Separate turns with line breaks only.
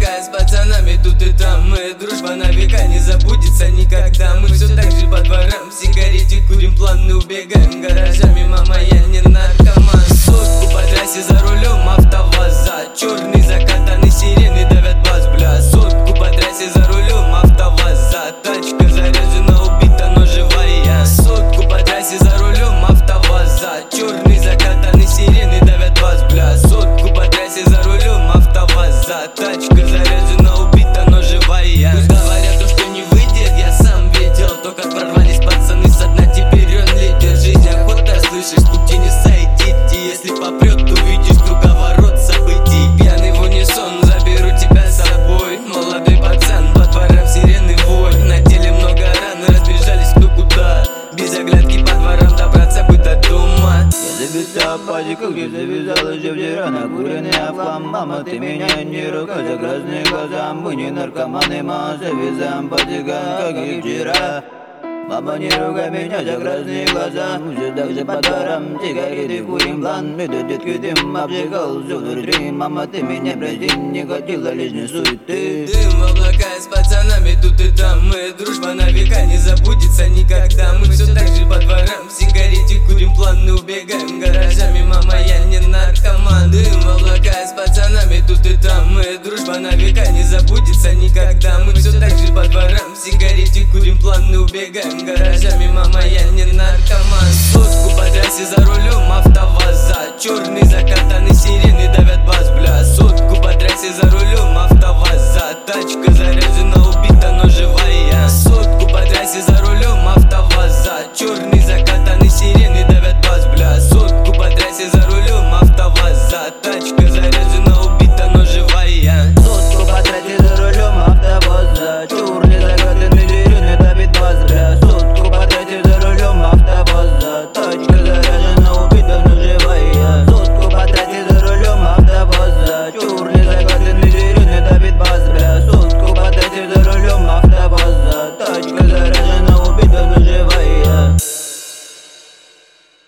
облака с пацанами тут и там. Моя дружба на века не забудется никогда. Мы все так же по дворам, сигареты курим, планы убегаем гаражами. Мама, я не наркоман. Сотку по трассе за рулем АвтоВАЗа. Черный закатанный, сирены давят бас, бля. Сотку по трассе за рулем АвтоВАЗа. Тачка заряжена, убита, но живая. Сотку по трассе за рулем АвтоВАЗа. Черный закатанный, сирены давят бас, бля. Сотку по трассе за рулем АвтоВАЗа. Тачка заряжена, убита, но живая. Пусть говорят то, что не выйдет, я сам видел то, как прорвались пацаны со дна, теперь он лидер. Жизнь охота, слышишь, с пути не сойдите. Если попрет, увидишь круговорот событий. Пьяный в унисон, заберу тебя с собой. Молодой пацан, по дворам сирены вой. На теле много ран, разбежались кто куда. Без оглядки по дворам добраться бы до дома.
Я записал пазиков, где завязалась же вчера накуренный хлам. Мама, ты меня не ругай за красные глаза. Мы не наркоманы, мы завязаем пазикам, как и вчера. Мама, не ругай меня за красные глаза. Мы все так же по дворам, сигареты курим, план. Этот детский дым обжигал все внутри. Мама, ты меня прости, не хотела лишней суеты.
Дым в облака с пацанами тут и там. Моя дружба на века не забудется никогда. Мы все так же по дворам, сигареты курим, планы убегаем гаражами. Мама, я не наркоман. Дым в облака с пацанами тут и там. Моя дружба на века не забудется никогда. Мы все так же по дворам, сигареты курим, планы убегаем гаражами. Мама, я не наркоман. Сотку по трассе за рулем